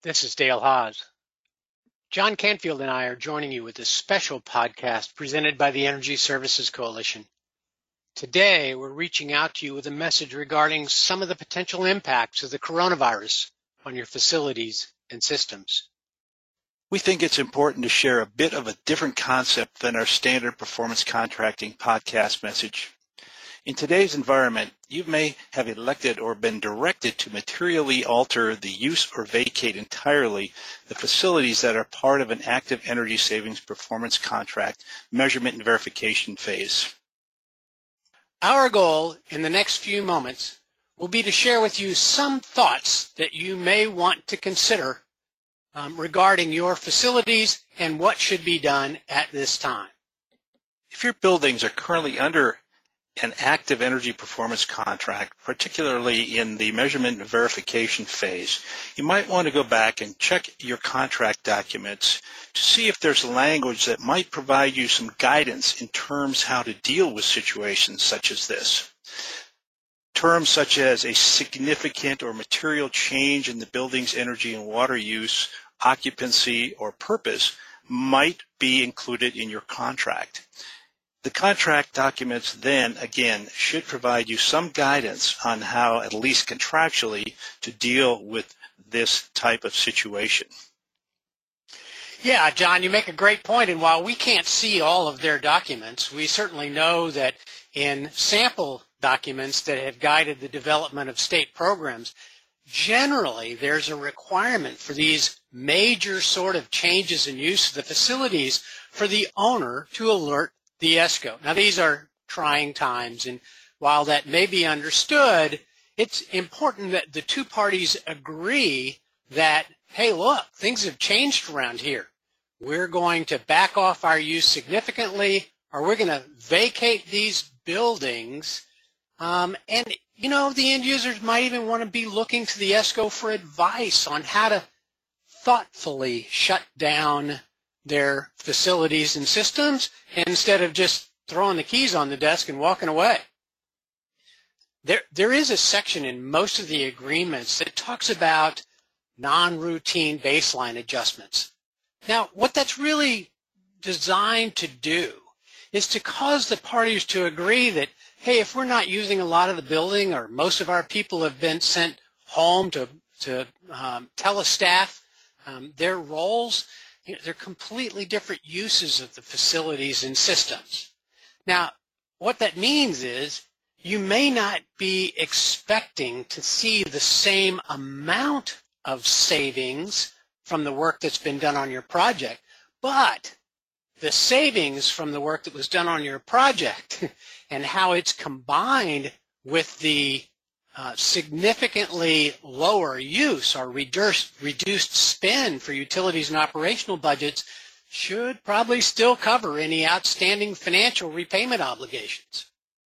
This is Dale Haas. John Canfield and I are joining you with a special podcast presented by the Energy Services Coalition. Today, we're reaching out to you with a message regarding some of the potential impacts of the coronavirus on your facilities and systems. We think it's important to share a bit of a different concept than our standard performance contracting podcast message. In today's environment, you may have elected or been directed to materially alter the use or vacate entirely the facilities that are part of an active energy savings performance contract measurement and verification phase. Our goal in the next few moments will be to share with you some thoughts that you may want to consider regarding your facilities and what should be done at this time. If your buildings are currently under an active energy performance contract, particularly in the measurement and verification phase, you might want to go back and check your contract documents to see if there's language that might provide you some guidance in terms how to deal with situations such as this. Terms such as a significant or material change in the building's energy and water use, occupancy, or purpose might be included in your contract. The contract documents then, again, should provide you some guidance on how, at least contractually, to deal with this type of situation. Yeah, John, you make a great point, and while we can't see all of their documents, we certainly know that in sample documents that have guided the development of state programs, generally there's a requirement for these major sort of changes in use of the facilities for the owner to alert the ESCO. Now, these are trying times, and while that may be understood, it's important that the two parties agree that, hey, look, things have changed around here. We're going to back off our use significantly, or we're going to vacate these buildings. And, you know, the end users might even want to be looking to the ESCO for advice on how to thoughtfully shut down their facilities and systems instead of just throwing the keys on the desk and walking away. There is a section in most of the agreements that talks about non-routine baseline adjustments. Now, what that's really designed to do is to cause the parties to agree that, hey, if we're not using a lot of the building or most of our people have been sent home to telestaff their roles, they're completely different uses of the facilities and systems. Now, what that means is you may not be expecting to see the same amount of savings from the work that's been done on your project, but the savings from the work that was done on your project and how it's combined with the significantly lower use or reduced spend for utilities and operational budgets should probably still cover any outstanding financial repayment obligations.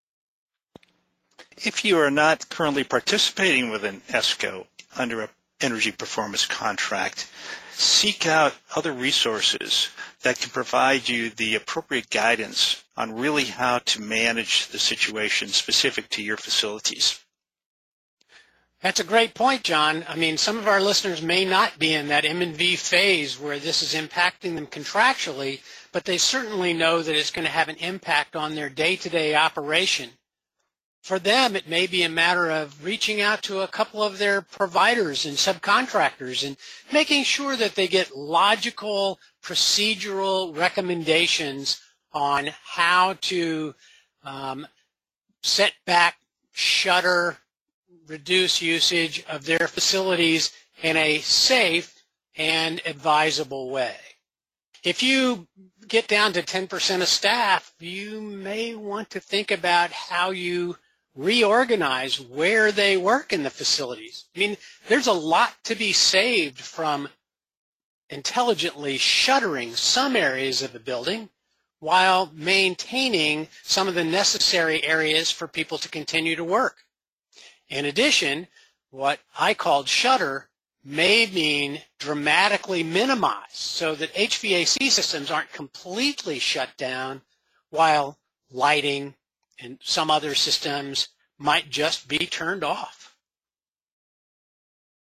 If you are not currently participating with an ESCO under an energy performance contract, seek out other resources that can provide you the appropriate guidance on really how to manage the situation specific to your facilities. That's a great point, John. I mean, some of our listeners may not be in that M&V phase where this is impacting them contractually, but they certainly know that it's going to have an impact on their day-to-day operation. For them, it may be a matter of reaching out to a couple of their providers and subcontractors and making sure that they get logical, procedural recommendations on how to set back, shutter, reduce usage of their facilities in a safe and advisable way. If you get down to 10% of staff, you may want to think about how you reorganize where they work in the facilities. I mean, there's a lot to be saved from intelligently shuttering some areas of the building while maintaining some of the necessary areas for people to continue to work. In addition, what I called shutter may mean dramatically minimized so that HVAC systems aren't completely shut down while lighting and some other systems might just be turned off.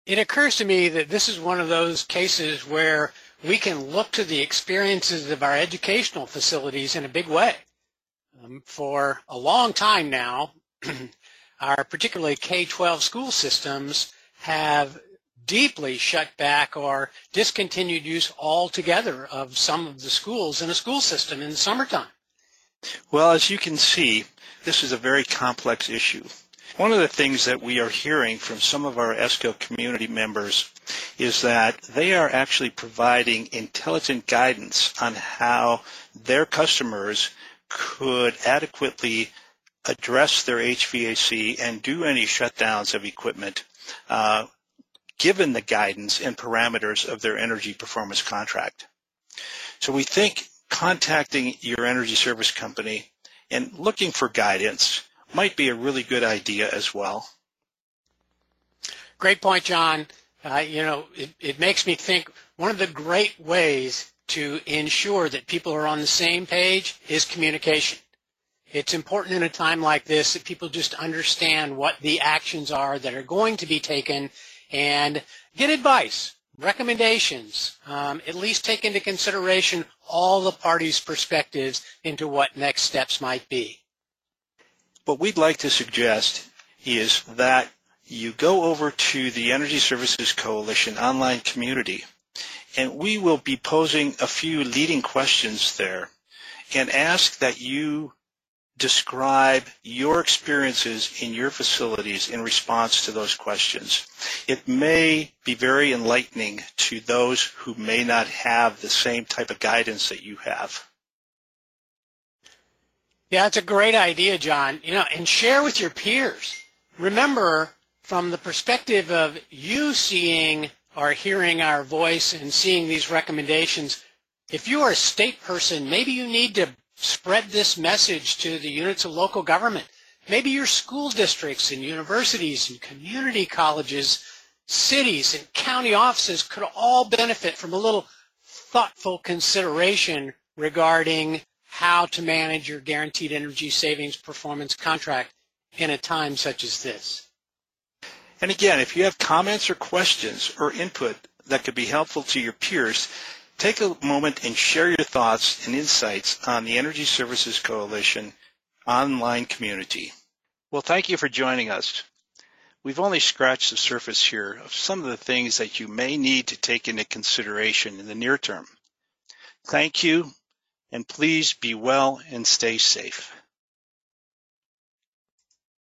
It occurs to me that this is one of those cases where we can look to the experiences of our educational facilities in a big way. For a long time now, our particularly K-12 school systems have deeply shut back or discontinued use altogether of some of the schools in a school system in the summertime. Well, as you can see, this is a very complex issue. One of the things that we are hearing from some of our ESCO community members is that they are actually providing intelligent guidance on how their customers could adequately address their HVAC and do any shutdowns of equipment given the guidance and parameters of their energy performance contract. So we think contacting your energy service company and looking for guidance might be a really good idea as well. Great point, John. It makes me think one of the great ways to ensure that people are on the same page is communication. It's important in a time like this that people just understand what the actions are that are going to be taken and get advice, recommendations, at least take into consideration all the parties' perspectives into what next steps might be. What we'd like to suggest is that you go over to the Energy Services Coalition online community, and we will be posing a few leading questions there and ask that you describe your experiences in your facilities in response to those questions. It may be very enlightening to those who may not have the same type of guidance that you have. Yeah, it's a great idea, John. And share with your peers. Remember, from the perspective of you seeing or hearing our voice and seeing these recommendations, if you are a state person, maybe you need to spread this message to the units of local government. Maybe your school districts and universities and community colleges, cities and county offices could all benefit from a little thoughtful consideration regarding how to manage your guaranteed energy savings performance contract in a time such as this. And again, if you have comments or questions or input that could be helpful to your peers, take a moment and share your thoughts and insights on the Energy Services Coalition online community. Well, thank you for joining us. We've only scratched the surface here of some of the things that you may need to take into consideration in the near term. Thank you, and please be well and stay safe.